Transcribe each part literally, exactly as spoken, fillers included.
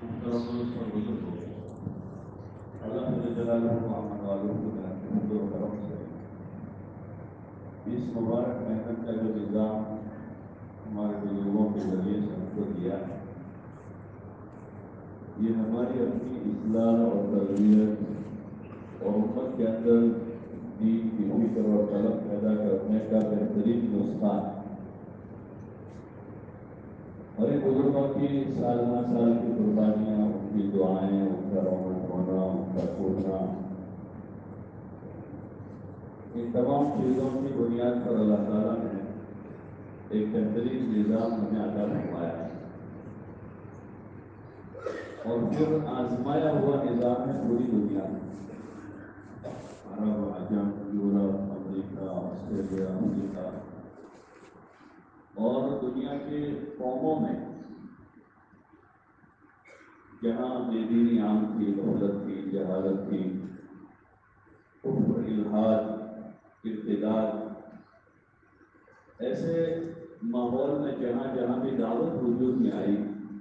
محترم دوست اور بزرگوں، اللہ جل جلالہ کو امن والوں کو فضل و کرم سے اس مبارک محنت کا جو نظام ہمارے بزرگوں کے ذریعے سے ہم کو دیا ہے، یہ ہماری اپنی اصلاح اور تربیت اور امت کے اندر دین کی فکر اور طلب پیدا کرنے کا بہترین نسخہ ہے۔ ہمارے بزرگوں کی سالانہ سال کی قربانیاں، ان کی دعائیں، ان کا رونا دھونا، ان کا کھولنا، ان تمام چیزوں کی بنیاد پر اللہ تعالیٰ نے ایک بہترین نظام ہمیں عطا فرمایا ہے، اور پھر آزمایا ہوا نظام ہے پوری دنیا میں، عرب، عجم، یورپ، امریکہ، آسٹریلیا، افریقہ اور دنیا کے قوموں میں جہاں بے دینی عام تھی، غفلت تھی، جہالت تھی، کفر، الحاد، ارتداد، ایسے ماحول میں جہاں جہاں بھی دعوت وجود میں آئی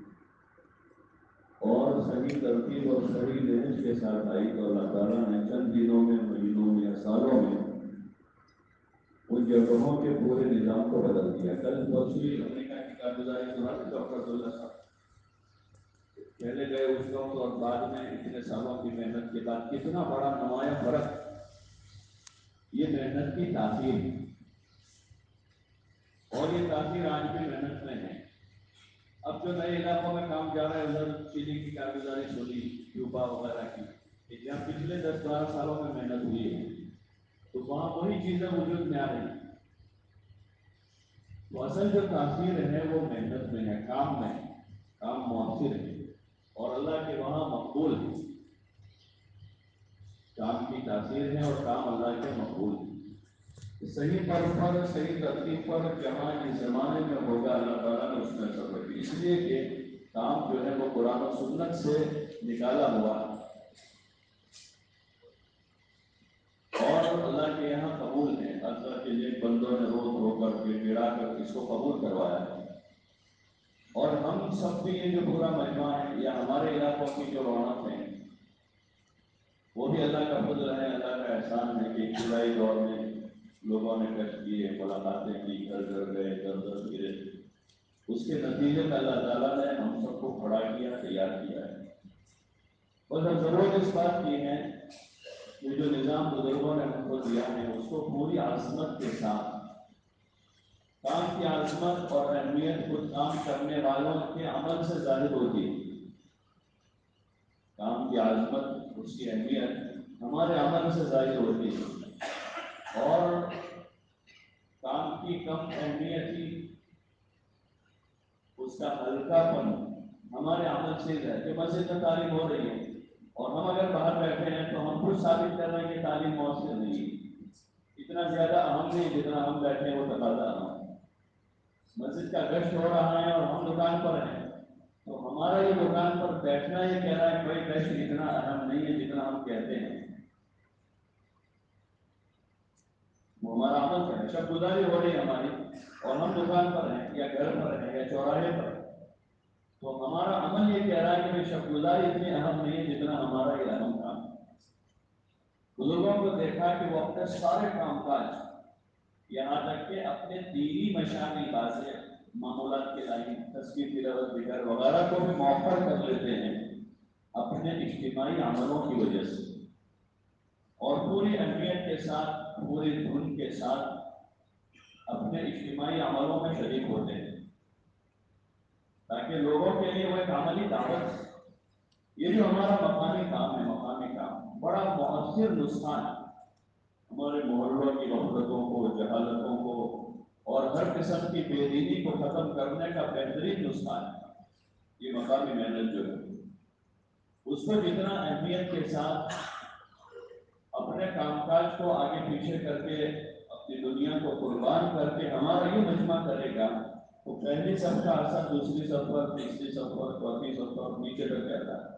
اور صحیح ترتیب اور صحیح نہج کے ساتھ آئی، تو اللہ تعالیٰ نے چند دنوں میں، مہینوں میں یا سالوں میں ان جگہوں کے پورے نظام کو بدل دیا۔ کل پرسوئی امریکہ کی کارگزاری سنا تھی ڈاکٹر عبداللہ صاحب، پہلے گئے اس وقت اور بعد میں اتنے سالوں کی محنت کے بعد کتنا بڑا نمایاں فرق، یہ محنت کی تاثیر ہے، اور یہ تاثیر آج بھی محنت میں ہے۔ اب جو نئے علاقوں میں کام جا رہا ہے، ادھر چیلی کی کارگزاری سنی، کیوبا وغیرہ کی، جہاں پچھلے دس بارہ سالوں میں محنت ہوئی ہے، تو وہاں وہی چیزیں وجود میں آ رہی ہیں۔ تو اصل جو تاثیر ہے وہ محنت میں ہے، کام میں ہے، کام مؤثر ہے اور اللہ کے وہاں مقبول ہے۔ کام کی تاثیر ہے اور کام اللہ کے مقبول ہے۔ صحیح طور پر، صحیح ترتیب پر جہاں اس زمانے میں ہوگا، اللہ تعالیٰ نے اس میں اثر رکھی، اس لیے کہ کام جو ہے وہ قرآن و سنت سے نکالا ہوا اور اللہ کے یہاں قبول ہے۔ اللہ کے لیے بندوں نے رو رو کر کے گڑا کر اس کو قبول کروایا ہے، اور ہم سب بھی یہ جو پورا مجمع ہے یا ہمارے علاقوں کی جو رونق ہے، وہ بھی اللہ کا فضل ہے، اللہ کا احسان ہے کہ ابتدائی دور میں لوگوں نے کشف کیے، ملاقاتیں کی، گھر گھر گئے، در در پھرے، اس کے نتیجے میں اللہ تعالیٰ نے ہم سب کو کھڑا کیا، تیار کیا ہے۔ اور ضرورت اس بات کی ہے کہ جو نظام بزرگوں نے ہم کو دیا ہے اس کو پوری عظمت کے ساتھ، کام کی عظمت اور اہمیت خود کام کرنے والوں کے عمل سے ظاہر ہوتی ہے۔ کام کی عظمت، اس کی اہمیت ہمارے عمل سے ظاہر ہوتی ہے، اور کام کی کم اہمیتی، اس کا ہلکا پن ہمارے عمل سے ہے۔ کہ مسجد میں تعلیم ہو رہی ہے اور ہم اگر باہر بیٹھے ہیں تو ہم خود ثابت کر رہے ہیں کہ تعلیم مؤثر نہیں ہے، اتنا زیادہ اہم نہیں جتنا ہم بیٹھے ہیں وہ تقاضا اہم ہے۔ مسجد کا گشت ہو رہا ہے اور ہم دکان پر ہیں، تو ہمارا یہ دکان پر بیٹھنا یہ کہہ رہا ہے کوئی گشت اتنا اہم نہیں ہے جتنا ہم کہتے ہیں۔ وہ ہمارا عمل ہے، شب گزاری ہو رہی ہے ہماری اور ہم دکان پر ہیں یا گھر پر ہیں یا چوراہے پر، تو ہمارا عمل یہ کہہ رہا ہے کہ شب گزاری اتنی اہم نہیں ہے جتنا ہمارا یہ اہم کام ہے۔ بزرگوں کو دیکھا کہ وہ اپنے سارے کام کاج، یہاں تک کہ اپنے دینی مشاغل بازیں، معمولات کے لائن، تذکیر تلاوت ذکر وغیرہ کو بھی مؤخر کر لیتے ہیں اپنے اجتماعی عملوں کی وجہ سے، اور پوری اہمیت کے ساتھ، پوری دھن کے ساتھ اپنے اجتماعی عملوں میں شریک ہوتے ہیں، تاکہ لوگوں کے لیے وہ ایک عملی دعوت ہے۔ یہ جو ہمارا مقامی کام ہے، مقامی کام بڑا مؤثر نسخہ ہے ہمارے محلوں کی غفلتوں کو، جہالتوں کو اور ہر قسم کی بے دینی کو ختم کرنے کا بہترین نسخہ ہے۔ یہ مقامی محنت جو ہے اس کو جتنا اہمیت کے ساتھ اپنے کام کاج کو آگے پیچھے کر کے، اپنی دنیا کو قربان کر کے ہمارا یہ مجمع کرے گا، تو پہلی صف کا اثر دوسری صف پر، تیسری صف پر، چوتھی صف پر، نیچے تک جاتا ہے۔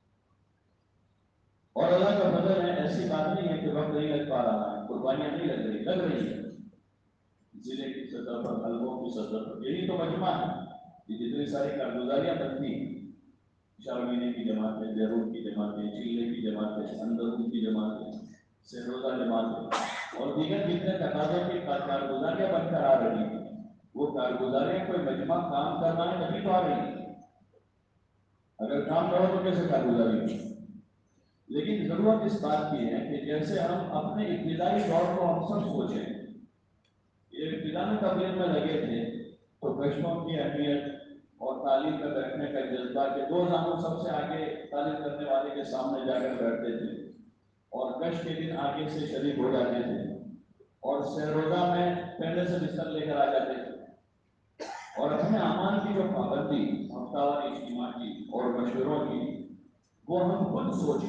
اور اللہ کا فضل ہے، ایسی بات نہیں ہے کہ وقت نہیں لگ پا رہا ہے، قربانیاں نہیں لگ رہی، لگ رہی ہے ضلع کی سطح پر، حلقوں کی سطح پر، یہی تو مجمع ہے، یہ جتنی ساری کارگزاریاں بنتی ہیں۔ चार महीने की जमातें, जरूर की जमातें, चिल्ले की जमातें, अंदरून की जमातें, सहरोजा जमातें और दीगर जितने तकाजों की कारगुजारियाँ बनकर आ रही हैं, वो कारगुजारियाँ कोई मजमा काम करना है तभी तो आ रही है। अगर काम करो तो कैसे कारगुजारी होगी? लेकिन जरूरत इस बात की है कि जैसे हम अपने इब्तिदाई दौर को हम सब सोचें, ये इब्तिदा में तबलीग में लगे थे तो कश्तों की अहमियत और तालीम में बैठने का जज्बा के दो जानों सबसे आगे तालीम करने वाले के सामने जाकर बैठते थे और कश के दिन आगे से शरीक हो जाते थे और सहरोजा में पहले से बिस्तर लेकर आ जाते थे और अपने अमान की जो पाबंदी हफ्तावार इज्तिमा की और मशवरों की वो हम खुद सोचें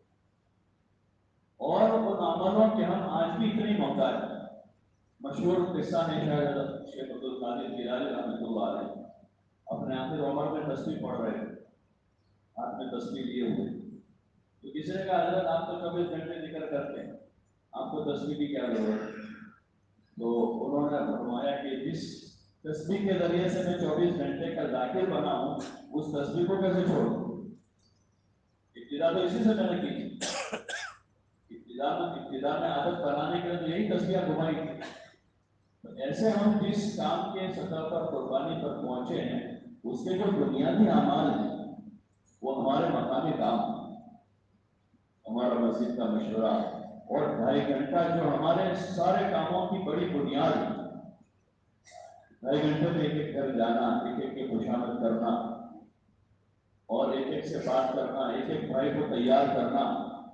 और उन अमलों के हम आज भी इतनी मोहताज हैं। मशहूर किस्सा है शायद शेख अब्दुल कादिर जिलानी रहमतुल्लाह अलैह अपने आखिर उम्र में तस्बीह पढ़ रहे थे, हाथ में तस्बीह लिए हुए, तो किसी ने कहा हजरत आप तो चौबीस घंटे जिक्र करते हैं, आपको तस्बीह की क्या जरूरत है? तो उन्होंने फरमाया कि जिस तस्बीह के जरिए से मैं चौबीस घंटे का जाकिर बना हूँ उस तस्बीह को कैसे छोड़ दूँ? इब्तिदा तो इसी से मैंने की थी, इब्तिदा में इब्तिदा में आदत बनाने के लिए तो यही तस्बीह घुमाई थी। तो ऐसे हम जिस काम के सतह पर कुर्बानी पर पहुंचे हैं उसके जो बुनियादी अमाल हैं वो हमारे मकामी काम, हमारा मस्जिद का मशवरा और ढाई घंटा जो हमारे सारे कामों की बड़ी बुनियाद है। ढाई घंटे में एक एक घर जाना, एक एक की खुशामद करना और एक एक से बात करना, एक एक भाई को तैयार करना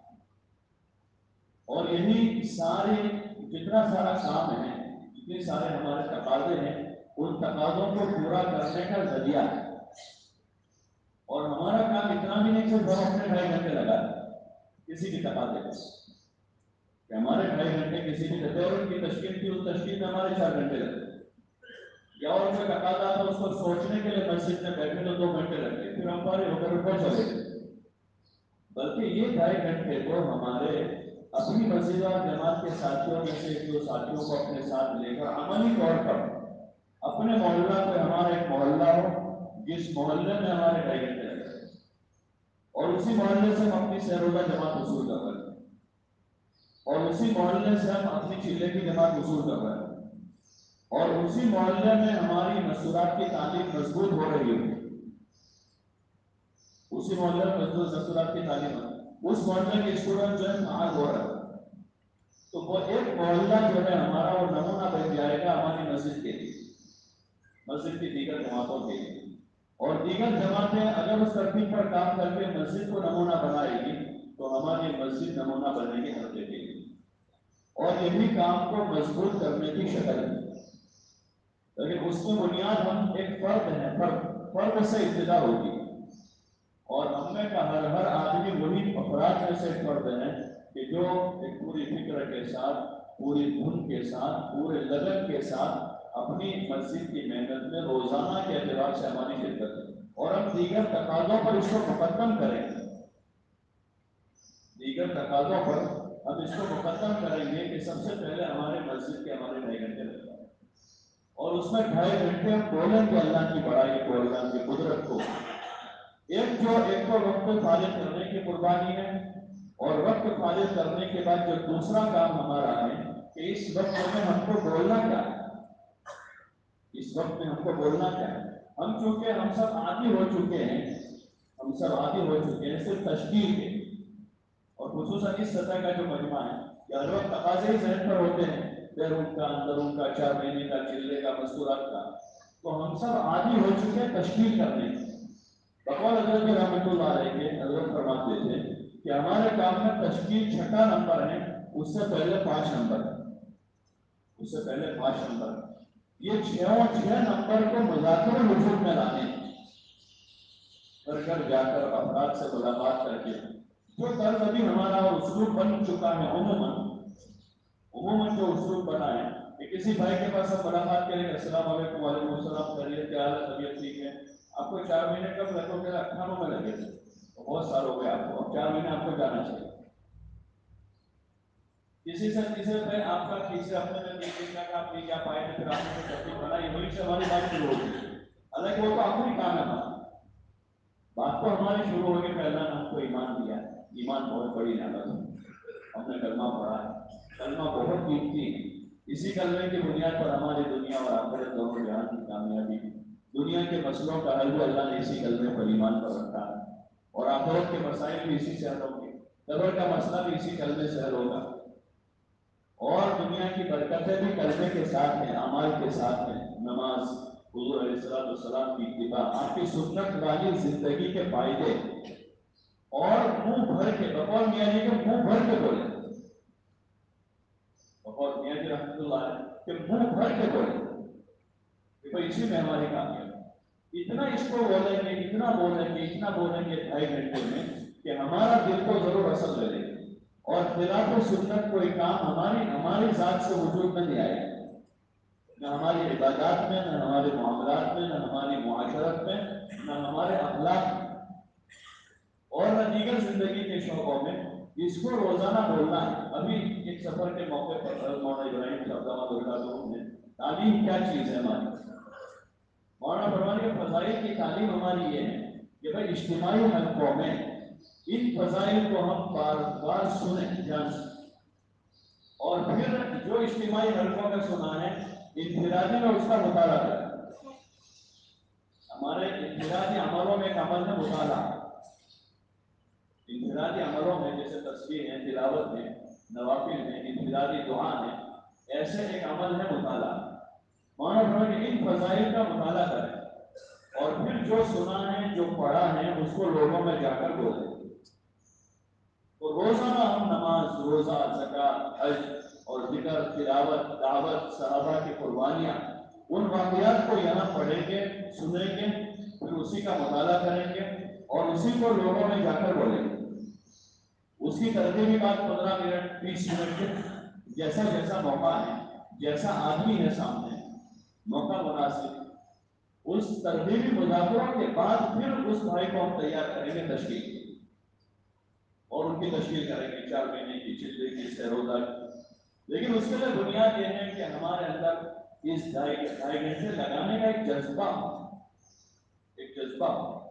और यही सारे जितना सारा काम है, जितने सारे हमारे तकाजे हैं, उन तकाजों को पूरा करने का जरिया है। और हमारा काम इतना भी नहीं सिर्फ हम अपने ढाई घंटे लगा किसी भी तकाजे पर कि हमारे ढाई घंटे किसी भी तकरीर की तश्कील की उस तश्कील में हमारे चार घंटे लगते या और कोई तकाजा था उसको सोचने के लिए मस्जिद में बैठे तो दो घंटे लगते, फिर हम फारिग होकर ऊपर चले गए। बल्कि ये ढाई घंटे को हमारे अपनी मस्जिद और जमात के साथियों में से एक दो साथियों को अपने साथ लेकर अमली तौर पर अपने मोहल्ला पे हमारा एक मोहल्ला हो जिस मोहल्ले में हमारे ढाई घंटे लगे और उसी मोहल्ले से हम अपनी सहरोजा जमात वसूल कर रहे हैं और उसी मोहल्ले से हम अपनी चिल्ले की जमात वसूल कर रहे हैं और उसी मोहल्ले में हमारी मसूरात की तालीम मजबूत हो रही है, उसी मोहल्ले में मजबूत मसूरात की तालीम, उस मोहल्ले के स्टूडेंट जो है कहाँ हो रहा है। तो वो एक मोहल्ला जो है हमारा वो नमूना बन जाएगा हमारी मस्जिद के लिए, मस्जिद की दीगर जमातों के लिए। और दीगर जमातें अगर उस तरतीब पर काम करके मस्जिद को नमूना बनाएगी तो हमारी मस्जिद नमूना बनेगी हल्के के लिए और यही काम को मजबूत करने की शक्ल है। लेकिन उसकी बुनियाद हम एक फर्द है, फर्द फर्द से इब्तिदा होगी और हमें का हर हर आदमी वही अफराद में से फर्द है कि जो एक पूरी फिक्र के साथ, पूरी धुन के साथ, पूरे लगन के साथ अपनी मस्जिद की मेहनत में रोजाना के एतबार से हमारी शिरकत है और हम दीगर तकाजों पर इसको मुकद्दम करेंगे, दीगर तकाजों पर हम इसको मुकद्दम करेंगे कि सबसे पहले हमारे मस्जिद के हमारे ढाई घंटे लगता है और उसमें ढाई घंटे हम बोलेंगे अल्लाह की बड़ाई को, अल्लाह की कुदरत को। एक जो एक तो वक्त फारिग करने की कुर्बानी है और वक्त फारिग करने के बाद जो दूसरा काम हमारा है कि इस वक्त में हमको बोलना क्या है, इस वक्त में हमको बोलना क्या है। हम चूंकि हम सब आदी हो चुके हैं, हम सब आदी हो चुके हैं सिर्फ तशकील के और खुसूसन इस सतह का जो मजमा है कि हर वक्त तकाजे ही जहन पर होते हैं, बैरून का, अंदरून का, चार महीने का, चिल्ले का, मस्तूरात का, तो हम सब आदी हो चुके हैं तशकील करने की। बकौल हजरत रहमतुल्लाह अलैह के हजरत फरमाते थे कि हमारे काम में तशकील छठा नंबर है, उससे पहले पांच नंबर है, उससे पहले पांच नंबर है। ये छह छह नंबर को मुज़ाकिरे वजूद में लाने, घर घर जाकर अफराद से मुलाकात करके जो तर्ज अभी हमारा और उसलूब बन चुका है, उमूमन उमूमन जो उसलूब बना है कि किसी भाई के पास हम मुलाकात करेंगे, अस्सलाम वालेकुम, वालेकुम अस्सलाम, खैरियत, क्या हाल है, तबीयत ठीक है, आपको चार महीने कब लगो, मेरा अट्ठानों में लगे थे तो बहुत साल हो गए आपको, अब चार महीने आपको जाना चाहिए। किसी से तीसरे पे आपका तीसरे अपने में तीन दिन का आप नहीं जा पाए थे, फिर आपने तरतीब बनाई, वहीं से हमारी बात शुरू होगी। हालांकि वो तो आखिरी काम है हमारा, बात अब तो हमारी शुरू हो गई पहला नाम तो ईमान दिया। ईमान बहुत बड़ी नेमत है, हमने कलमा पढ़ा है, कलमा बहुत कीमती है। इसी कलमे की बुनियाद पर हमारी दुनिया और आखिरत दोनों जहान की कामयाबी है। दुनिया के मसलों का हल अल्लाह ने इसी कलमे पर ईमान पर रखा है, और आखिरत के मसाइल भी इसी से हल होंगे, कब्र का मसला भी इसी कलमे से हल होगा, और दुनिया की बरकतें भी कलमे के साथ हैं, अमाल के साथ हैं। नमाज, हुजूर अलैहिस्सलाम की इत्तिबा, आपकी सुन्नत वाली जिंदगी के फायदे, और मुंह भर के बकौल मियाँ जी के मुंह भर के बोले, बकौल मियाँ जी रहमतुल्लाह अलैह के मुंह भर के बोले, देखो इसी में हमारी कामयाबी। इतना इसको बोलेंगे, इतना बोलेंगे, इतना बोलेंगे ढाई घंटे में कि हमारा दिल को जरूर असर ले लेगा, और खिलाफ सुन्नत कोई काम हमारी हमारी जात से वजूद में नहीं आएगा, न हमारी इबादत में, न हमारे मामलात में, न हमारी मुआशरत में, न हमारे अखलाक में, और न दीगर जिंदगी के शौकों में। इसको रोजाना बोलना है। अभी एक सफर के मौके पर मौलाना इब्राहिम साहब ने तालीम क्या चीज है हमारी, मौलाना फरमाने के फजाइल की तालीम हमारी ये है कि भाई इज्तिमाई हलकों में इन फजाइल को हम बार बार सुने ध्यान से, और फिर जो इज्तिमाई हलकों में सुना है इनफिरादी में उसका मुताला करें। हमारे इनफिरादी अमलों में एक अमल है मुताला। इनफिरादी अमलों में जैसे तस्बीह है, तिलावत है, नवाफिल है, इनफिरादी दुआ है, ऐसे एक अमल है मुताला। मौलाना कि इन फजाइल का मुताला करें, और फिर जो सुना है, जो पढ़ा है, उसको लोगों में जाकर बोले। तो रोजाना हम नमाज, रोजा, ज़कात, हज और जिक्र, तिलावत, दावत, सहाबा की कुर्बानियां, उन वाक़ियात को यहाँ पढ़ेंगे, सुनेंगे, फिर उसी का मुताला करेंगे और उसी को लोगों में जाकर बोलेंगे। उसकी तरतीबी बात पंद्रह मिनट, बीस मिनट के जैसा जैसा मौका है, जैसा आदमी है सामने, मौका मुनासिब, उस तरतीबी मुजाकरों के बाद फिर उस भाई को हम तैयार करेंगे तशकील, और उनकी तशकील करेंगे चार महीने की, छह महीने की, छह रोजा की। लेकिन उसके लिए बुनियाद यह है कि हमारे अंदर इस ढाई ढाई घंटे लगाने का एक जज्बा एक जज्बा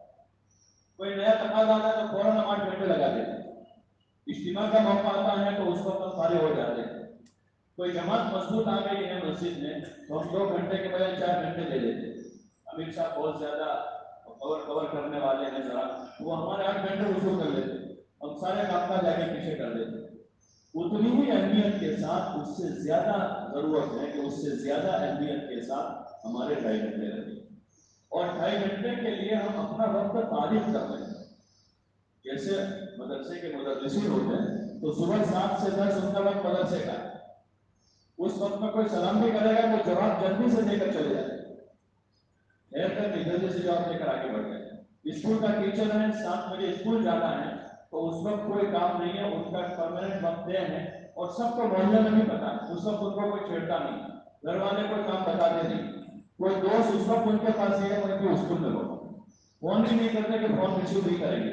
कोई नया तकाजा आता है तो फौरन हम आठ घंटे लगा देते हैं। इज्तिमा का मौका आता है तो उस वक्त हम फारिग हो जाते हैं। कोई जमात मजबूत आ गई है मस्जिद में तो हम दो घंटे के बजाय चार घंटे ले लेते हैं। अमीर साहब बहुत ज्यादा कवर कवर करने वाले हैं, जरा वो हमारे आठ घंटे वसूल कर लेते हैं, हम सारे काम का जाके पीछे कर देते हैं। उतनी ही अहमियत के साथ, उससे ज्यादा जरूरत है कि उससे ज्यादा अहमियत के साथ हमारे ढाई घंटे लगे, और ढाई घंटे के लिए हम अपना वक्त तारीफ कर रहे हैं। जैसे मदरसे के मुदर्रिसीन होते हैं तो सुबह सात से दस उनका वक्त मदरसे का, उस वक्त में कोई सलाम भी करेगा तो जवाब जल्दी से देकर चले जाए, ठहर कर जल्दी से जवाब देकर आगे बढ़ जाए। स्कूल का टीचर है, सात बजे स्कूल जाना है तो उस वक्त कोई काम नहीं है, उनका परमानेंट वक्त है, और सबको मोहल्ले में भी पता है, उस वक्त उनको कोई छेड़ता नहीं, घर वाले कोई काम बताते नहीं, कोई दोस्त उस वक्त उनके पास है उनके स्कूल में होगा, फोन भी नहीं करते कि फोन रिसीव नहीं करेंगे।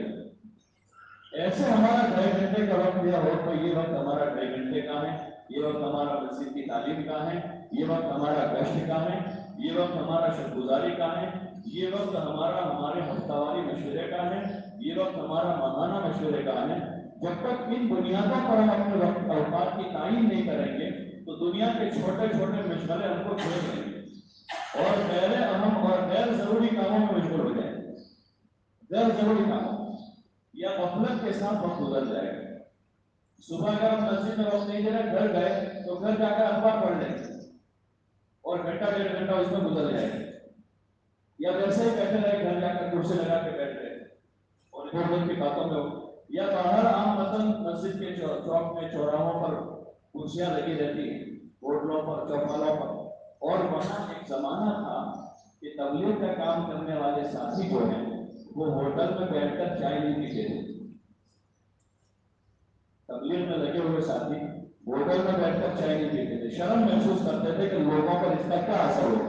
ऐसे हमारा ढाई घंटे का वक्त दिया हो तो ये वक्त हमारा ढाई घंटे का है, ये वक्त हमारा मस्जिद की तालीम का है, ये वक्त हमारा गश्त का है, ये वक्त हमारा शुक्रगुजारी का है, ये वक्त हमारा हमारे हफ्तावारी मशवरे का है, ये वक्त हमारा माहाना मशवरे का है। जब तक इन बुनियादों पर हम अपने वक्त औकात की तायीन नहीं करेंगे तो दुनिया के छोटे छोटे मशवरे हमको छोड़ देंगे और गैर अहम और गैर जरूरी कामों में मशगूल हो जाएंगे। गैर जरूरी कामों या गफलत के साथ वक्त गुजर जाएगा। सुबह अगर हम मस्जिद में वक्त नहीं दे रहे, घर गए तो घर जाकर अखबार पढ़ लेंगे और घंटा डेढ़ घंटा उसमें गुजर जाएगा, या वैसे ही बैठे रहे, घर जाकर कुर्सी लगा के बैठ गए और इधर उधर की बातों में, या बाहर आम मतलब मस्जिद के चौक में, चौराहों पर कुर्सियां लगी रहती हैं, होटलों पर, चौपालों पर, और वहां एक जमाना था कि तबलीग का काम करने वाले साथी जो है वो होटल में बैठकर चाय नहीं पीते थे। तबलीग में लगे हुए साथी होटल में बैठकर चाय नहीं पीते थे, शर्म महसूस करते थे कि लोगों पर इसका क्या असर होगा।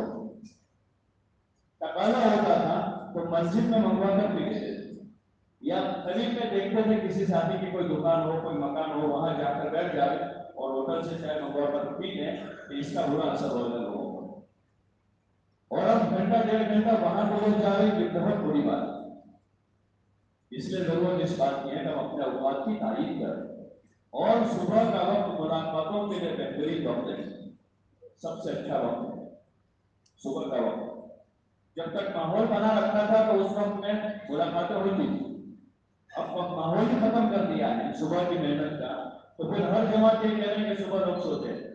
तकाजा होता था तो मस्जिद में मंगवा कर पीते थे, या करीब में देखते थे किसी साथी की कोई दुकान हो, कोई मकान हो, वहां जाकर बैठ जाए और होटल से चाय मंगवा कर पी लें तो इसका बुरा असर होगा लोगों पर। और अब घंटा डेढ़ घंटा वहां गुजर जाए, ये बहुत बुरी बात है। اس لیے ضرورت اس بات کی ہے کہ ہم اپنے اوقات کی تعین کریں اور صبح کا وقت ملاقاتوں کے لیے بہترین وقت ہے، سب سے اچھا وقت ہے صبح کا وقت۔ جب تک ماحول بنا رکھا تھا تو اس وقت میں ملاقاتیں ہوتی تھی، اب وقت ماحول ہی ختم کر دیا ہے صبح کی محنت کا، تو پھر ہر جماعت یہ کہہ رہے ہیں کہ صبح لوگ سوتے ہیں،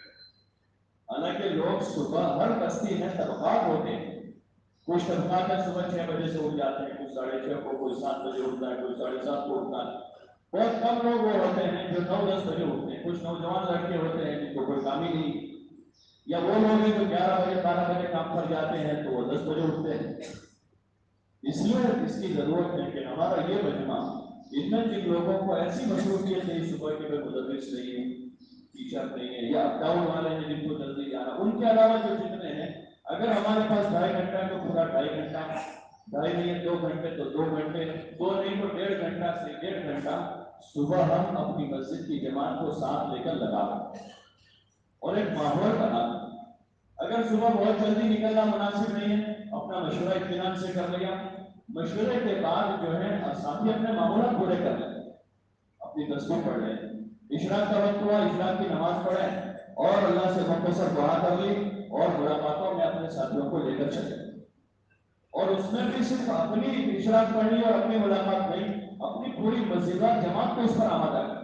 حالانکہ لوگ صبح ہر بستی میں طبقات ہوتے ہیں، کچھ طبقات میں صبح چھ بجے سے اٹھ جاتے ہیں، کچھ ساڑھے چھ کو، کوئی سات بجے اٹھتا ہے، کوئی ساڑھے سات کو اٹھتا ہے، بہت کم لوگ وہ ہوتے ہیں جو نو دس بجے اٹھتے ہیں، کچھ نوجوان لڑکے ہوتے ہیں جن کو کوئی کام ہی نہیں، یا وہ لوگ ہیں جو گیارہ بجے بارہ بجے کام پر جاتے ہیں تو وہ دس بجے اٹھتے ہیں۔ اس لیے اس کی ضرورت ہے کہ ہمارا یہ مجمع، ان میں جن لوگوں کو ایسی مصروفیت ہے صبح کے میں مدرس نہیں ہے، ٹیچر نہیں ہے، یا اپ ڈاؤن والے ہیں جن کو جلدی جانا، ان کے علاوہ جو جتنے ہیں، اگر ہمارے پاس ڈھائی گھنٹہ ہے تو پورا ڈھائی گھنٹہ، ڈھائی نہیں ہے دو گھنٹے تو دو گھنٹے، دو نہیں تو ڈیڑھ گھنٹہ سے ڈیڑھ گھنٹہ صبح ہم اپنی مسجد کی جماعت کو ساتھ لے کر لگا دیں اور ایک ماحول بنا دیں۔ اگر صبح بہت جلدی نکلنا مناسب نہیں ہے، اپنا مشورہ اطمینان سے کر لیا، مشورے کے بعد جو ہے ساتھی اپنے معمولات پورے کر لیں، اپنی تسبیح پڑھ لیں، اشراق کا وقت ہوا اشراق کی نماز پڑھیں اور اللہ سے مختصر دعا کر لی اور ملاقاتوں میں اپنے ساتھیوں کو لے کر چلے، اور اس میں بھی صرف اپنی اشراق پڑھنی اور اپنی ملاقات نہیں، اپنی پوری مسجد جماعت کو اس پر آمادہ کرنا۔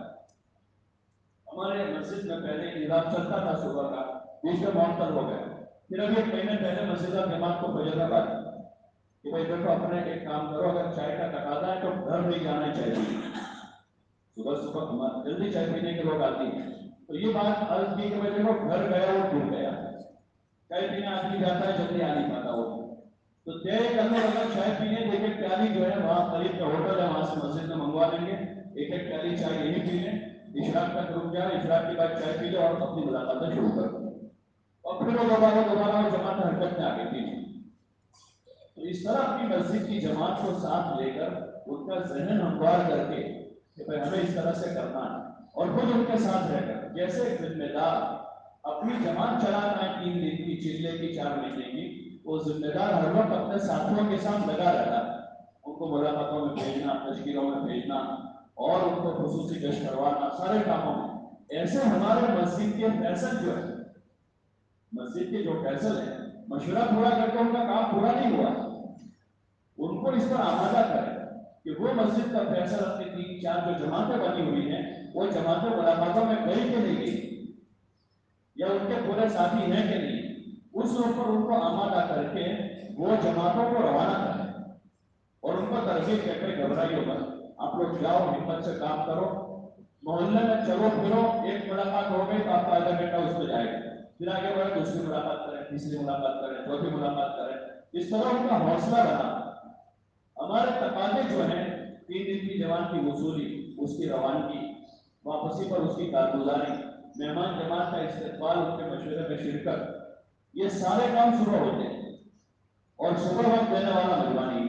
ہمارے مسجد میں پہلے نظام چلتا تھا صبح کا، بیچ میں معطل ہو گیا، پھر ابھی ایک مہینے پہلے مسجد جماعت کو فجر کا بات کہ بھائی دیکھو اپنے ایک کام کرو، اگر چائے کا تقاضا ہے تو گھر نہیں جانا چاہیے، صبح صبح ہمارے جلدی چائے پینے کے لوگ آتی ہیں، تو یہ بات عرض کی کہ بھائی دیکھو گھر گیا وہ ٹوٹ گیا، چائے پینے آدمی جاتا ہے جلدی آ نہیں پاتا وہ، تو طے کر لو اگر چائے پینے ایک ایک پیالی جو ہے وہاں قریب میں ہوٹل ہے وہاں سے مسجد میں منگوا لیں گے، ایک ایک پیالی چائے یہی پی لیں، اشراق تک رک جائے، اشراق کے بعد چائے پی لو اور اپنی ملاقاتیں شروع کر دیں، اور پھر وہ دوبارہ دوبارہ وہ جماعت حرکت میں آگے تھی۔ تو اس طرح اپنی مسجد کی جماعت کو ساتھ لے کر ان کا ذہن ہموار کر کے کہ بھائی ہمیں اس طرح سے کرنا ہے، اور خود ان کے ساتھ رہ کر جیسے ایک ذمہ دار اپنی جماعت چلانا ہے تین دن کی چلے کی چار مہینے کی، وہ ذمہ دار ہر وقت اپنے ساتھیوں کے ساتھ لگا رہتا ہے، ان کو ملاقاتوں میں بھیجنا، تشکیلوں میں بھیجنا اور ان کو خصوصی گشت کروانا، سارے کاموں میں۔ ایسے ہمارے مسجد کے فیصل جو ہے، مسجد کے جو فیصل ہیں، مشورہ پورا کر کے ان کا کام پورا نہیں ہوا، ان کو اس پر آمادہ کریں کہ وہ مسجد کا فیصل اپنی تین چار جو جماعتیں بنی ہوئی ہیں وہ جماعتیں ملاقاتوں میں گئی کہ نہیں گئی، یا ان کے پورے ساتھی ہیں کہ نہیں، اس پر ان کو آمادہ کر کے وہ جماعتوں کو روانہ کریں اور ان کو ترغیب دے کر گھبرائیے مت، آپ لوگ جاؤ ہمت سے کام کرو، محلے میں چلو پھرو، ایک ملاقات ہو گئی تو آپ کا آدھا گھنٹہ اس میں جائے گا، پھر آگے بڑھے دوسری ملاقات کریں، تیسری ملاقات کریں، چوتھی ملاقات کریں، اس طرح ان کا حوصلہ بنا۔ ہمارے تقاضے جو ہیں تین دن کی جماعت کی وصولی، اس کی روانگی، واپسی پر اس کی کارگزاری، مہمان جماعت کا استقبال، ان کے مشورے میں شرکت، یہ سارے کام صبح ہوتے ہیں اور صبح وقت دینے والا مجمع نہیں۔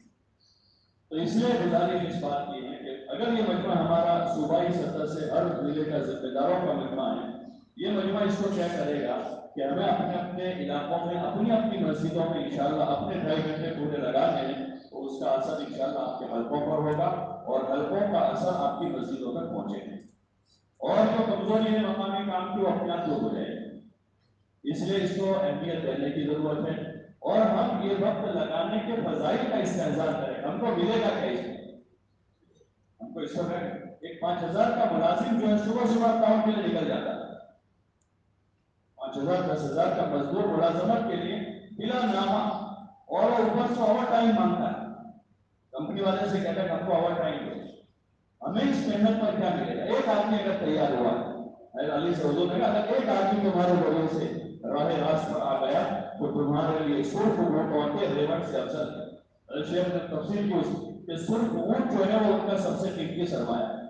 تو اس لیے گزارش اس بات کی ہے کہ اگر یہ مجمع ہمارا صوبائی سطح سے ہر ضلع کا ذمہ داروں کا مجمع ہے، یہ مجمع اس کو طے کرے گا کہ ہمیں اپنے اپنے علاقوں میں اپنی اپنی مسجدوں میں انشاءاللہ اپنے ڈھائی گھنٹے پورے لگا دیں، تو اس کا اثر انشاءاللہ آپ کے حلقوں پر ہوگا اور حلقوں کا اثر آپ کی مسجدوں تک پہنچے گا، اور جو کمزوری ہے مقامی کام کی وہ اپنے آپ دور ہو جائے گی۔ اس لیے اس کو اہمیت دینے کی ضرورت ہے اور ہم یہ وقت لگانے کے فضائل کا استحضار کریں، ہم کو ملے گا کیسے؟ ہم کو اس وقت ایک پانچ ہزار کا ملازم جو ہے صبح صبح کام کے لیے نکل جاتا ہے، پانچ ہزار دس ہزار کا مزدور ملازمت کے لیے بلا نامہ، اور وہ اوپر سے اوور ٹائم مانگتا ہے، کمپنی والے سے کہتا ہے کہ ہم کو اوور ٹائم دو، ہمیں اس محنت پر کیا ملے گا؟ ایک آدمی اگر تیار ہوا ہے، علی سے حضور نے کہا اگر ایک آدمی تمہارے ذریعے سے راہ راست پر آ گیا تو تمہارے لیے سرخ اونٹ اور کے ریوٹ سے افضل ہے۔ شیخ نے تفسیر کی اس کہ سرخ اونٹ جو ہے وہ ان کا سب سے قیمتی سرمایہ ہے،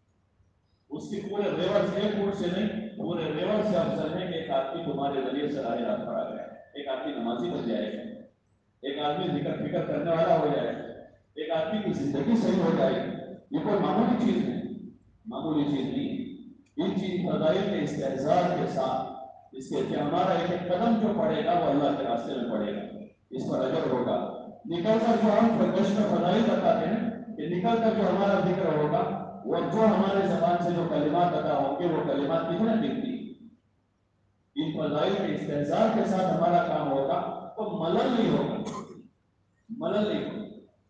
اس کی پورے ریوٹ سے، ایک اونٹ سے نہیں، پورے ریوٹ سے افضل ہے کہ ایک آدمی تمہارے ذریعے سے راہ راست پر آ گیا، ایک آدمی نمازی بن جائے گا، ایک آدمی ذکر فکر کرنے والا ہو جائے گا، ایک آدمی کی زندگی صحیح ہو جائے گی۔ یہ کوئی معمولی چیز نہیں، معمولی چیز نہیں، ان چیز فضائل کے استحضار کے ساتھ اس کے کہ ہمارا ایک ایک قدم جو پڑے گا وہ اللہ کے راستے میں پڑے گا، اس پر اجر ہوگا۔ نکل کر جو ہم گشت میں فضائل بتاتے ہیں کہ निकल कर जो हमारा जिक्र होगा, वो जो हमारे जबान से जो कलिमात अदा होंगे, वो कलिमात कितने कीमती। इन फजाइल के इस्तेहज़ार के साथ हमारा काम होगा तो मलल नहीं होगा, मलल नहीं होगा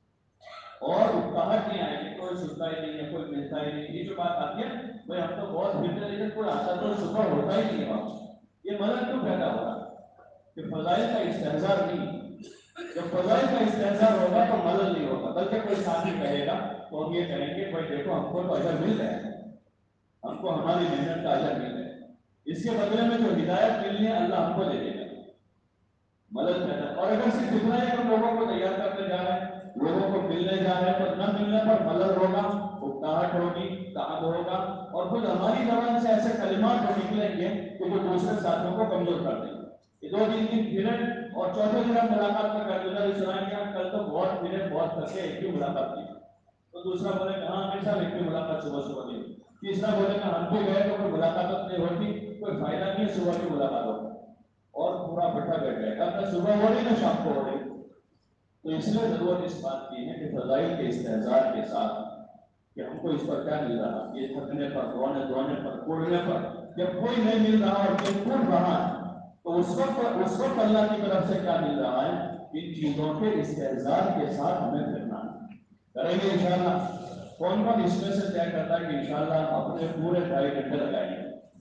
और उकताहट नहीं आएगी, कोई सुनता ही नहीं है, कोई मिलता ही नहीं। ये जो बात आती है भाई हम तो बहुत मिलते लेकिन कोई आता तो सुबह होता ही नहीं है वहाँ, ये मलल क्यों पैदा हो रहा है कि फजाइल का इस्तेहज़ार नहीं। जब फजाइल का इस्तेहज़ार होगा तो मलल नहीं होगा, बल्कि कोई साथी कहेगा तो हम ये कहेंगे भाई देखो हमको तो अजर मिल रहा है, हमको हमारी मेहनत का अजर मिल रहा है, इसके बदले में जो हिदायत मिलनी है अल्लाह हमको दे देगा, मदद पैदा। और अगर सिर्फ इतना ही हम लोगों को तैयार करने जा रहे हैं, लोगों को मिलने जा रहे हैं, तो न मिलने पर मलल होगा, उकताहट होगी, ताब होगा और फिर हमारी जबान से ऐसे कलिमात निकलेंगे कि जो दूसरे साथियों को कमजोर कर देंगे। दो दिन की फिरे और चौथे दिन हम मुलाकात में कर सुनाएंगे कल तो बहुत फिरे बहुत थके, एक भी मुलाकात नहीं, तो दूसरा बोलेगा हाँ हमेशा एक भी मुलाकात सुबह सुबह नहीं, तीसरा बोलेगा हम भी गए तो कोई मुलाकात नहीं होती, कोई फायदा नहीं है, सुबह की मुलाकात होगी और पूरा बैठा बैठ जाएगा, ना सुबह हो रही ना शाम को हो रही। तो इसलिए जरूरत इस बात की है कि फजाइल के इस्तेहज़ार के साथ कि हमको इस पर क्या मिल रहा, ये थकने पर, रोने धोने पर, कूदने पर जब कोई नहीं मिल रहा और कोई कूद रहा है तो उस वक्त उस वक्त अल्लाह की तरफ से क्या मिल रहा है, इन चीजों के इस्तेहज़ार के साथ हमें फिरना करेंगे इंशाअल्लाह। कौन कौन इसमें से तय करता है कि इंशाअल्लाह अपने पूरे ढाई घंटे लगाएंगे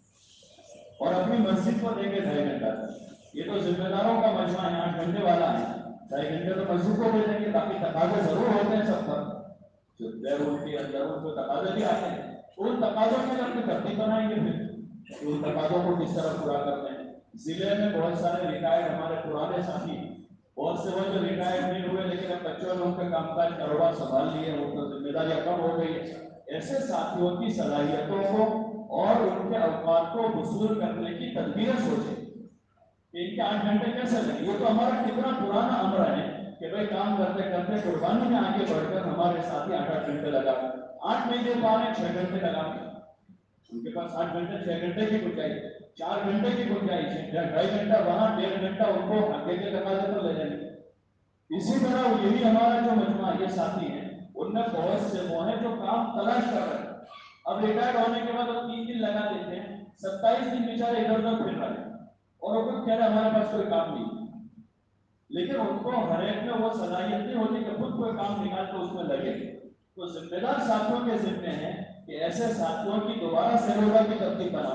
और अपनी मस्जिद को देंगे ढाई घंटा, ये तो जिम्मेदारों का मजमा है, आठ घंटे वाला है, ढाई घंटे तो मस्जिद को दे देंगे, बाकी तकाजे जरूर होते हैं सब पर, जो गैर उनके अंदर उनको तकाजे भी आते हैं, उन तकाजों में अपनी तरतीब बनाएंगे, फिर उन तकाजों को किस तरह पूरा करते हैं। जिले में बहुत सारे रिटायर्ड हमारे पुराने साथी, बहुत से वो जो रिटायर्ड नहीं हुए लेकिन अब बच्चों ने उनका कामकाज कारोबार संभाल लिए, उनको जिम्मेदारियां कम हो गई है, ऐसे साथियों की सलाहियतों को और उनके अवकात को वसूल करने की तदबीरें सोचे। इनके आठ घंटे कैसे लगे, ये तो हमारा कितना पुराना अमर है कि भाई काम करते करते कुर्बानी में आगे बढ़कर हमारे साथी आठ आठ घंटे लगा, आठ नहीं दे पा रहे छह घंटे लगा, उनके पास आठ घंटे छह घंटे की गुंजाइश, चार घंटे की गुंजाइश है, ढाई घंटा वहां डेढ़ घंटा उनको आगे के तकाजे पर ले जाएंगे। इसी तरह यही हमारा जो मजमा ये साथी है, उनमें बहुत से वो है जो काम तलाश कर रहे हैं, अब रिटायर्ड होने के बाद अब तीन दिन लगा देते हैं, सत्ताईस दिन बेचारे इधर उधर फिर रहे हैं और वो कह रहे हमारे पास कोई काम नहीं, लेकिन उनको हर एक में वो सलाहियत नहीं होती कि खुद कोई काम निकाल कर उसमें लगे। तो जिम्मेदार साथियों के जिम्मे है कि ऐसे साथियों की दोबारा सहरोदा की तरतीब बना,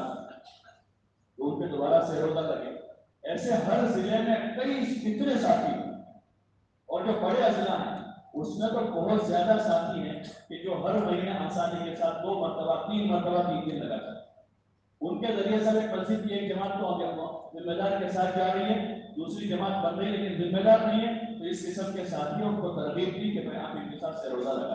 तो उनके दोबारा सहरोदा लगे। ऐसे हर जिले में कई कितने साथी और जो बड़े अजला हैं उसमें तो बहुत ज्यादा साथी हैं कि जो हर महीने आसानी के साथ दो मरतबा तीन मरतबा तीन दिन लगा सकते, उनके जरिए से एक मस्जिद की एक जमात तो जिम्मेदार के साथ जा रही है, दूसरी जमात बन रही है लेकिन जिम्मेदार नहीं है, तो इस किस्म के साथियों को तरबीब दी कि भाई आप इनके साथ सहरोदा लगा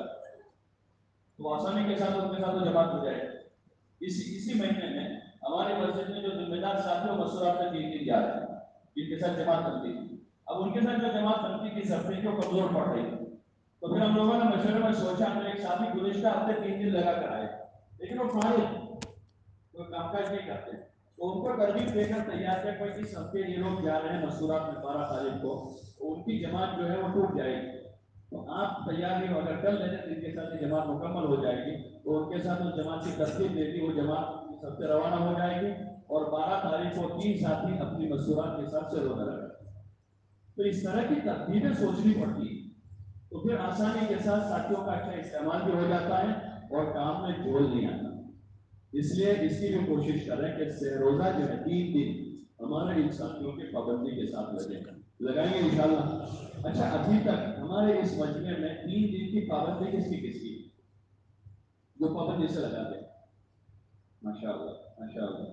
तो आसानी के साथ उनके साथ जमात हो जाए। इसी इसी महीने में हमारे मस्जिद में जो जिम्मेदार साथियों मसूरात में तीन दिन जा रहे हैं जिनके साथ जमात बनती थी, अब उनके साथ जो जमात बनती थी सबसे क्यों कमजोर पड़ रही थी, तो फिर हम लोगों ने मशवरे में सोचा हमने एक साथी गुज़िश्ता हफ्ते तीन दिन लगा कर आए लेकिन वो फारिग कोई कामकाज नहीं करते, तो उनको तरबीब देकर तैयार कर कोई इस हफ्ते ये लोग जा रहे हैं मसूरात में बारह तारीख को, तो उनकी जमात जो है वो टूट जाएगी, तो आप तैयारी अगर कर लेते हैं जिनके साथ जमात मुकम्मल हो जाएगी तो उनके साथ उस जमात की तरतीब देगी, वो जमात सबसे रवाना हो जाएगी और बारह तारीख को तीन साथी अपनी मसूरात के साथ से रोना लगा। तो इस तरह की तरतीबें सोचनी पड़ती है, तो फिर आसानी के साथ साथियों का अच्छा इस्तेमाल भी हो जाता है और काम में झोल नहीं आता। इसलिए इसकी भी कोशिश करें कि सहरोजा जो है तीन दिन हमारे इन साथियों की पाबंदी के साथ लगे लगाएंगे इंशाल्लाह। अच्छा अभी तक हमारे इस मजमे में तीन दिन की पाबंदी किसकी किसकी जो पाबंदी से लगा दे, माशाअल्लाह माशाअल्लाह,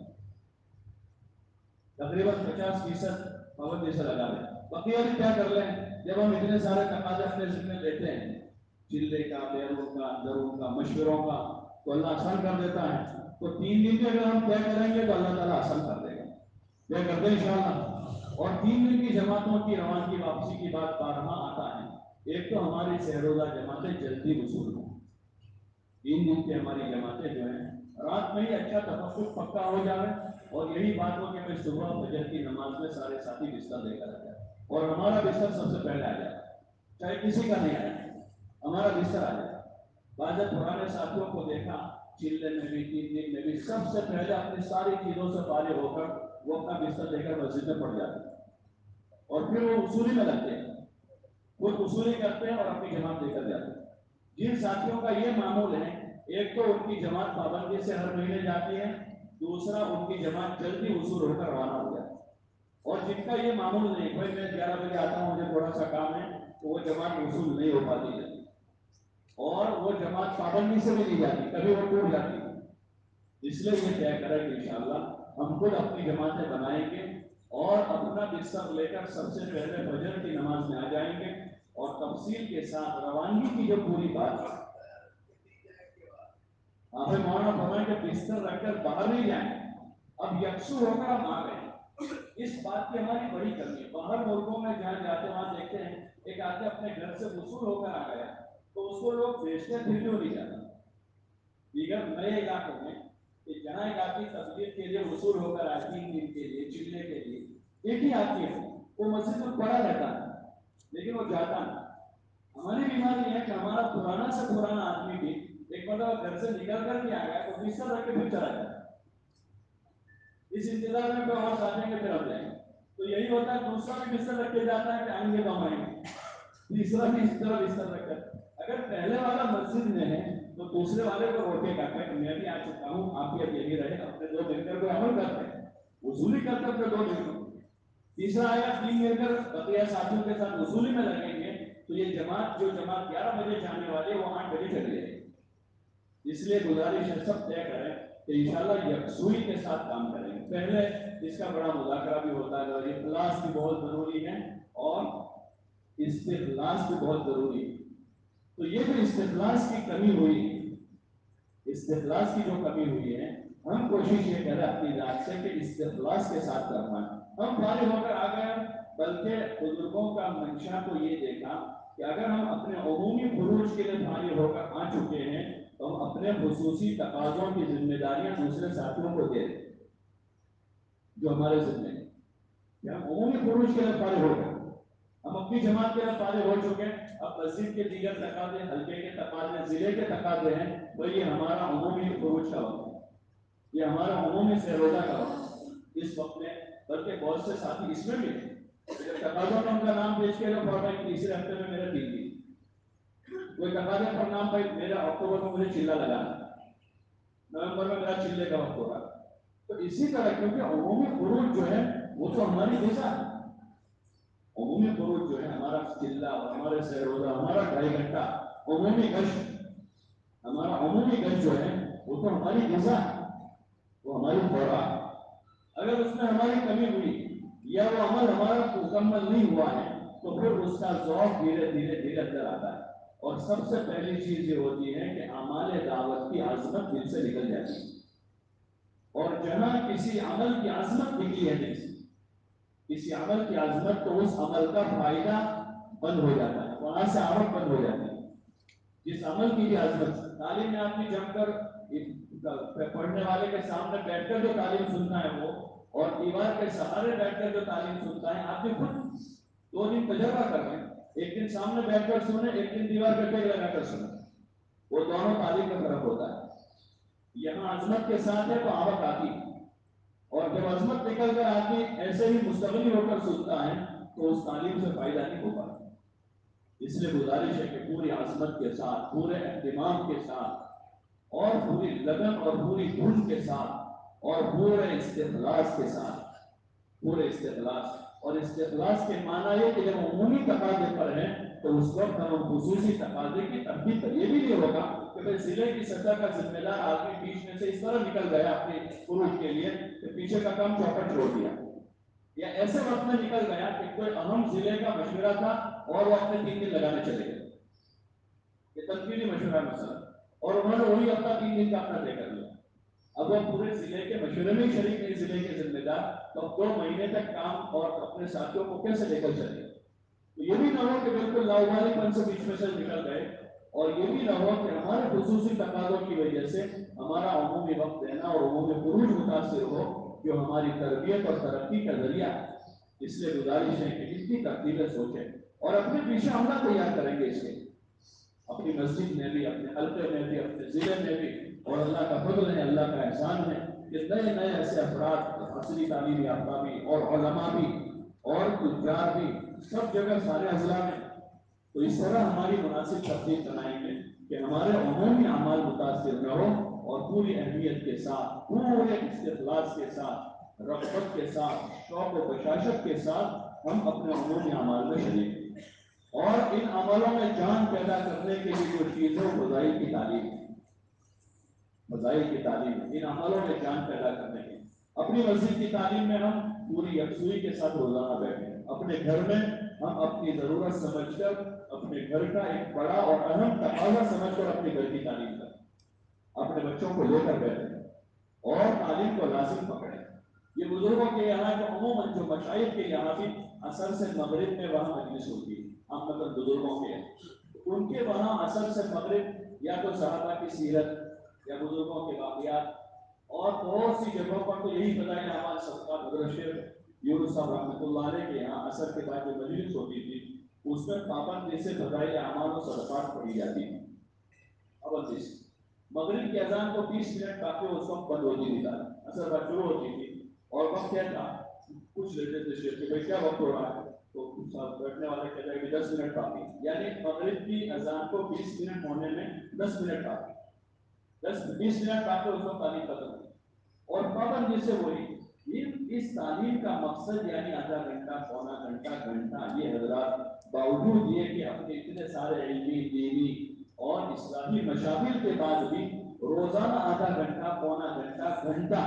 तकरीबन पचास फीसद पाबंदी से लगा दें, बाकी अभी क्या कर लें, जब हम इतने सारे तकाजे अपने जिम्मे देते हैं चिल्ले का, बैरून का, अंदरून का, मशवरों का, तो अल्लाह आसान कर देता है। तो तीन दिन के अगर हम तय करेंगे तो अल्लाह ताला आसान कर देगा, तय कर दे इंशाअल्लाह। और तीन दिन की जमातों की रवानगी वापसी की बात बारहा आता है, एक तो हमारी सहरोजा जमातें जल्दी वसूल हो, तीन दिन की हमारी जमातें जो है रात में ही अच्छा तफक्कुर पक्का हो जाए और यही बात हो कि भाई सुबह फजर की नमाज में सारे साथी बिस्तर लेकर आ जाए और हमारा बिस्तर सबसे पहले आ जाए, चाहे किसी का नहीं आए हमारा बिस्तर आ जाए, بعض पुराने साथियों को देखा चिल्ले में भी तीन दिन में भी सबसे पहले अपनी सारी चीजों से फारिग होकर वो अपना बिस्तर लेकर मस्जिद में पड़ जाते और फिर वो वसूली में लगते हैं, वो वसूली करते हैं और अपनी जमात लेकर जाते हैं। जिन साथियों का ये मामूल है, एक तो उनकी जमात पाबंदी से हर महीने जाती है, दूसरा उनकी जमात जल्दी वसूल होकर रवाना हो जाती है। और जिनका ये मामूल नहीं, भाई मैं ग्यारह बजे आता हूँ, मुझे थोड़ा सा काम है, तो वो जमात वसूल नहीं हो पाती है और वो जमात पाबंदी से भी नहीं जाती, कभी वो टूट जाती है। इसलिए ये तय करें कि इंशाअल्लाह हम खुद अपनी जमातें बनाएंगे और अपना बिस्तर लेकर सबसे पहले फजर की नमाज में आ जाएंगे और तफसील के साथ रवानगी की जो पूरी बात है, हमें मौलाना फरमाए कि बिस्तर रखकर बाहर नहीं जाएंगे। अब यकसू होकर हम आ गए, इस बात की हमारी बड़ी कमी है। बाहर मुल्कों में जहाँ जाते वहां देखते हैं एक आदमी अपने घर से वसूल होकर आ गया तो उसको लोग भेजते हैं, फिर भी वो नहीं जाता। दीगर नए इलाकों में कि जहाँ एक आदमी तबलीग के लिए वसूल होकर आए तीन दिन के लिए चिल्ले के लिए, एक ही आदमी है, वो मस्जिद में पड़ा रहता है लेकिन वो जाता नहीं। हमारी बीमारी है कि हमारा पुराना से पुराना आदमी भी एक मतलब घर से निकल कर भी आ गया तो बिस्तर रख के फिर चला जाता है, इस इंतजार में और साथेंगे फिर हम जाएंगे। तो यही होता है, दूसरा भी बिस्तर रख के जाता है कि आएंगे तो आएंगे, तीसरा भी इस तरह बिस्तर रखकर। अगर पहले वाला मस्जिद में है तो दूसरे वाले को रोकेगा कि मैं भी आ चुका हूँ, आप भी अब यही रहे, अपने दो मिलकर कोई अमल करते हैं, वसूली करते अपने दो मिलकर। तीसरा आएगा तीन मिलकर बकिया साथियों के साथ वसूली में लगेंगे, तो ये जमात जो जमात ग्यारह बजे जाने वाली है वो आठ बजे चली जाएगी। इसलिए गुजारिश है सब तय करें कि इंशाल्लाह यकसुई के साथ काम करेंगे। पहले इसका बड़ा मुज़ाकरा भी होता है और इखलास भी बहुत जरूरी है और इस्तिखलास भी बहुत जरूरी है। तो ये जो इस्तिखलास की कमी हुई, इस्तिखलास की जो कमी हुई है, हम कोशिश ये करें अपनी जात से कि इस्तिखलास के साथ करना। हम फारिग होकर आ गए, बल्कि बुजुर्गों का मंशा को ये देखा कि अगर हम अपने उमूमी फुरूज के लिए फारिग होकर आ चुके हैं तो हम अपने खुसूसी तकाज़ों की जिम्मेदारियां दूसरे साथियों को दे दें जो हमारे जिम्मे है। हम उमूमी फुरूज के लिए फारिग हो गए, हम अपनी जमात के लिए फारिग हो चुके हैं, अब मस्जिद के दीगर तकाजे, हल्के के तकाजे, जिले के तकाजे हैं, तो ये हमारा उमूमी फुरूज का वक्त है, ये हमारा उमूमी सहरोजा का वक्त है इस वक्त में। बल्कि बहुत से साथी इसमें भी तकाजों में उनका नाम पेश किया जो फौरन तीसरे हफ्ते में मेरे तीन दिन, कोई तकाजे पर नाम भाई मेरा अक्टूबर में मुझे चिल्ला लगाना, नवंबर में मेरा चिल्ले का वक्त होगा। तो इसी तरह क्योंकि उमूमी फुरूज जो है वो तो हमारी दिशा है, उमूमी फुरूज जो है हमारा चिल्ला, हमारे सहरोजा, हमारा ढाई घंटा उमूमी गश्त, हमारा उमूमी गश्त जो है वो तो हमारी दिशा है, वो हमारी खुराक। अगर उसमें हमारी कमी हुई या वो अमल हमारा मुकम्मल नहीं हुआ है तो फिर उसका ज़ौक़ धीरे धीरे धीरे अंदर आता है। और सबसे पहली चीज ये होती है कि अमाल दावत की आज़मत दिल से निकल जाती है, और जहां किसी अमल की आज़मत निकली है दिल से, किसी अमल की आज़मत, तो उस अमल का फायदा बंद हो जाता है, वहां से आवक बंद हो जाती है। जिस अमल की भी आज़मत, तालीम में आदमी जमकर पढ़ने वाले के सामने बैठकर जो तालीम सुनता है वो, और दीवार के सहारे बैठकर जो तालीम सुनता है, आप भी खुद दो दिन तजर्बा कर रहे हैं, एक दिन सामने बैठकर सुने, एक दिन दीवार पे टेक लगाकर सुने, वो दोनों तालीम का फर्क होता है। यहाँ अजमत के साथ है तो आवक आती है, और जब अजमत निकल कर आदमी ऐसे ही मुस्तकिल होकर सुनता है तो उस तालीम से फायदा नहीं हो पाता। इसलिए गुजारिश है कि पूरी अजमत के साथ, पूरे एहतिमाम के साथ, और पूरी लगन और पूरी धुन के साथ, और पूरे इस्तिखलास के साथ, पूरे इस्तिखलास। और इस्तिखलास के माना ये कि जब उमूमी तकाजे पर है तो उस वक्त हम खुसूसी तकाजे की तब्दील कर, ये भी नहीं होगा कि भाई जिले की सतह का जिम्मेदार आदमी बीच में से इस तरह निकल गया अपने फुरूज के लिए कि पीछे का काम चौपट छोड़ दिया, या ऐसे वक्त में निकल गया कि कोई अहम जिले का मशवरा था और वो अपने तीन दिन लगाने चले गए, ये तनकीदी मशवरा मसला, और उन्होंने वही अपना तीन दिन का अपना तय कर लिया। अब वो पूरे जिले के मशवरे में शरीक नहीं, जिले के जिम्मेदार, तो दो महीने तक काम और अपने साथियों को कैसे लेकर चले। तो ये भी ना हो कि बिल्कुल लावारिपन से बीच में से निकल गए, और ये भी ना हो कि हमारे खुसूसी तकाज़ों की वजह से हमारा उमूमी वक्त देना और उमूमी फुरूज मुतासिर हो, जो हमारी तरबियत और तरक्की का जरिया है। इसलिए गुजारिश है कि इतनी तरतीबें सोचें और अपने पीछे हमला तैयार करेंगे, इसके اپنی مسجد میں بھی، اپنے حلقے میں بھی، اپنے ضلع میں بھی، اور اللہ کا فضل ہے، اللہ کا احسان ہے کہ نئے نئے ایسے افراد عصری تعلیم یافتہ بھی اور علماء بھی اور تجار بھی سب جگہ سارے اضلاع میں. تو اس طرح ہماری مناسب ترتیب بنائیں گے کہ ہمارے عمومی اعمال متاثر نہ ہو اور پوری اہمیت کے ساتھ، پورے استخلاص کے ساتھ، رغبت کے ساتھ، شوق و بشاشت کے ساتھ ہم اپنے عمومی اعمال میں شریک ہیں. اور ان عملوں میں جان پیدا کرنے کے لیے جو چیزیں فضائل کی تعلیم ہے، فضائل کی تعلیم ہے، ان عملوں میں جان پیدا کرنے کے. اپنی مسجد کی تعلیم میں ہم پوری یکسوئی کے ساتھ روزانہ بیٹھے ہیں. اپنے گھر میں ہم اپنی ضرورت سمجھ کر، اپنے گھر کا ایک بڑا اور اہم تقاضا سمجھ کر اپنے گھر کی تعلیم کریں، اپنے بچوں کو لے کر بیٹھیں اور تعلیم کو لازم پکڑیں. یہ بزرگوں کے یہاں جو عموماً جو مشائخ کے یہاں بھی اثر سے مغرب میں وہاں مجلس ہوتی ہے، ہم مطلب بزرگوں کے ان کے وہاں اثر سے مغرب یا تو صحابہ کی سیرت یا بزرگوں کے واقعات اور بہت سی جگہوں پر تو یہی بتایا کہ ہمارے صدقات حضرت شیخ یونس صاحب رحمۃ اللہ علیہ کے یہاں اثر کے بعد جو مجلس ہوتی تھی اس میں پابندی سے فضائل اعمال و صدقات پڑھی جاتی تھی. پابندی سے مغرب کی اذان کو بیس منٹ کافی اس وقت بند ہوتی تھی، اثر بات شروع ہوتی تھی اور وقت کیا تھا، کچھ لیتے تھے شیخ کہ بھائی کیا وقت ہو رہا ہے، تو بیٹھنے والے کہتے ہیں کہ دس منٹ کافی، یعنی مغرب کی اذان کو بیس منٹ ہونے میں دس منٹ کافی، دس بیس منٹ کافی اس وقت تعلیم ختم ہوئی. اور پابندی سے وہی اس تعلیم کا مقصد یعنی آدھا گھنٹہ، پونا گھنٹہ، گھنٹہ، یہ حضرات باوجود یہ کہ اپنے اتنے سارے علمی، دینی اور اسلامی مشاغل کے بعد بھی روزانہ آدھا گھنٹہ، پونا گھنٹہ، گھنٹہ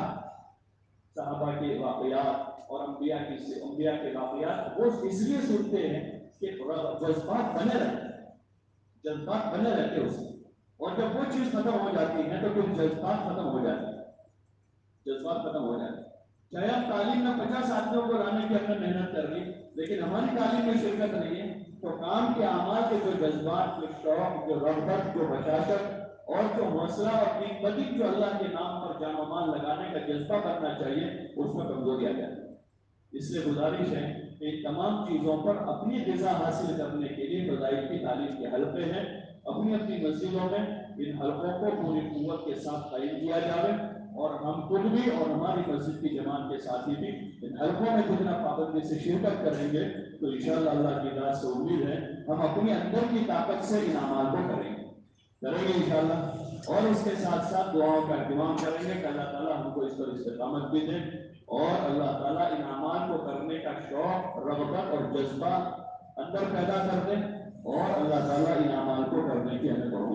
صحابہ کے واقعات اور انبیاء کی انبیاء کے واقعات وہ اس لیے سنتے ہیں کہ جذبات بنے رہتے ہیں، جذبات بنے رہتے ہیں اس میں. اور جب وہ چیز ختم ہو جاتی ہے تو پھر جذبات ختم ہو جاتے ہیں، جذبات ختم ہو جاتے ہیں. چاہے ہم تعلیم میں پچاس آدمیوں کو لانے کی ہم نے محنت کر لی لیکن ہماری تعلیم میں شرکت نہیں ہے تو کام کے اعمال کے جو جذبات، جو شوق، جو رغبت، جو بشاشت اور جو حوصلہ اور قیمتی جو اللہ کے نام پر جان و مال لگانے کا جذبہ کرنا چاہیے اس میں کمزوری آ جاتی ہے. اس لیے گزارش ہے کہ ان تمام چیزوں پر اپنی غذا حاصل کرنے کے لیے فضائل کی تعلیم کے حلقے ہیں. اپنی اپنی مسجدوں میں ان حلقوں کو پوری قوت کے ساتھ قائم کیا جائے اور ہم خود بھی اور ہماری مسجد کی جماعت کے ساتھی بھی ان حلقوں میں جتنا پابندی سے شرکت کریں گے تو انشاءاللہ اللہ کی ذات سے امید ہے ہم اپنے اندر کی طاقت سے ان اعمال کو کریں گے کریں گے انشاءاللہ. اور اس کے ساتھ ساتھ دعاؤں کا اہتمام کریں گے کہ اللہ تعالیٰ ہم کو اس پر استقامت بھی دے اور اللہ تعالیٰ ان اعمال کو کرنے کا شوق، رغبت اور جذبہ اندر پیدا کر دے اور اللہ تعالیٰ ان اعمال کو کرنے کی ہمیں